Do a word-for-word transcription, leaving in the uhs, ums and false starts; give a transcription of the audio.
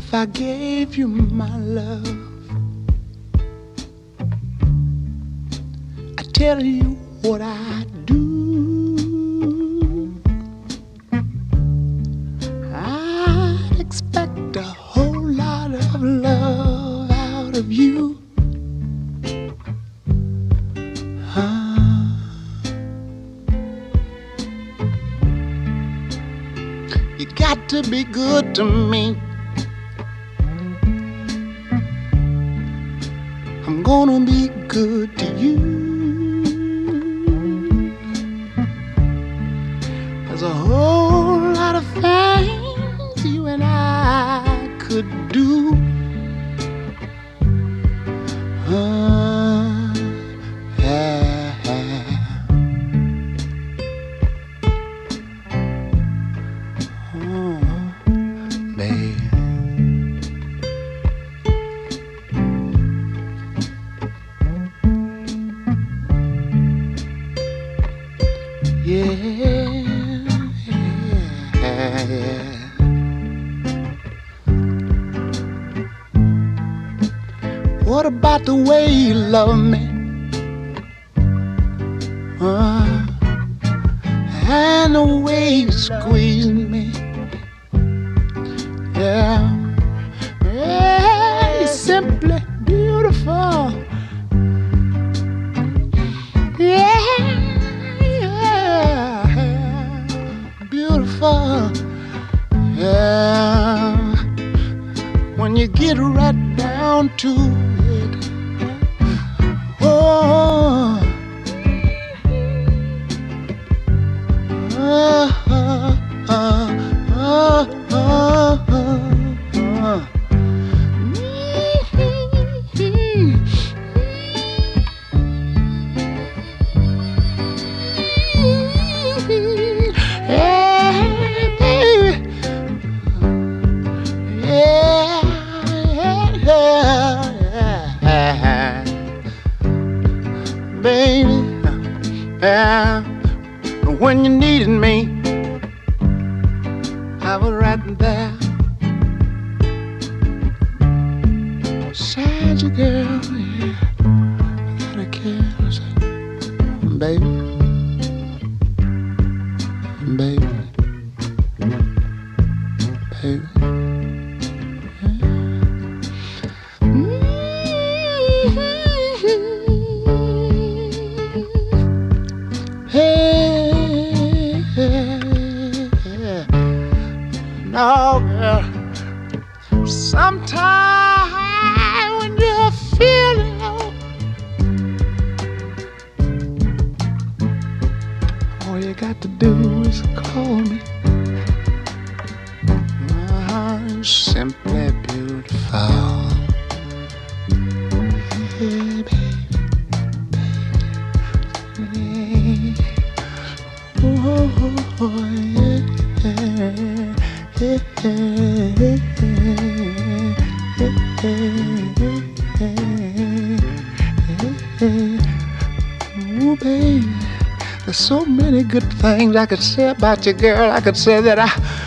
if I gave you my love? I tell you what I do. I'd expect a whole lot of love out of you. Huh? You got to be good to me. I'm gonna be good to you. There's a whole lot of things you and I could do. Uh, yeah. Oh, baby. Yeah, yeah, yeah. What about the way you love me? Uh, and the way you squeeze me. Yeah, yeah, you're simply beautiful. Yeah. Beautiful, yeah. When you get right down to it, oh, uh, uh, uh, uh, uh, uh. Baby, yeah. When you needed me, I was right there beside you, girl. Yeah, without a care, baby, baby, baby. Oh, girl, sometimes when you're feeling low, all you got to do is call me. I'm simply beautiful. Hey, baby, baby. Oh, oh, oh, yeah, yeah. Hey, hey, hey, hey, hey, hey, hey. Ooh, baby, there's so many good things I could say about you, girl. I could say that I